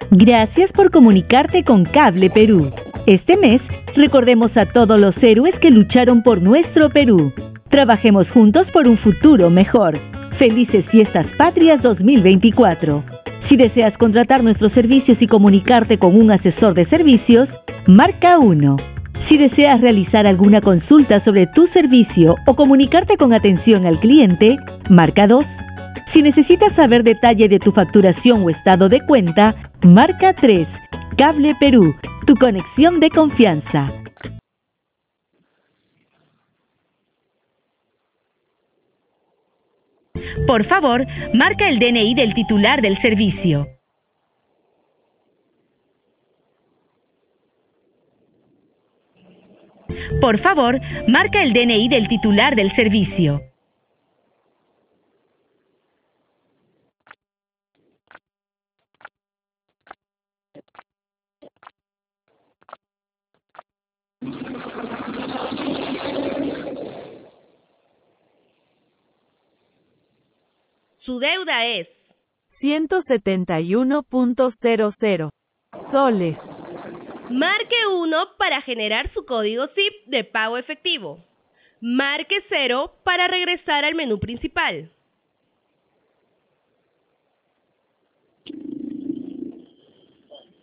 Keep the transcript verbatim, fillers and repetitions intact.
Gracias por comunicarte con Cable Perú. Este mes, recordemos a todos los héroes que lucharon por nuestro Perú. Trabajemos juntos por un futuro mejor. Felices Fiestas Patrias dos mil veinticuatro. Si deseas contratar nuestros servicios y comunicarte con un asesor de servicios, marca uno. Si deseas realizar alguna consulta sobre tu servicio o comunicarte con atención al cliente, marca dos. Si necesitas saber detalle de tu facturación o estado de cuenta, marca tres. Cable Perú, tu conexión de confianza. Por favor, marca el D N I del titular del servicio. Por favor, marca el D N I del titular del servicio. Su deuda es ciento setenta y uno punto cero cero soles. Marque uno para generar su código S I P de pago efectivo. Marque cero para regresar al menú principal.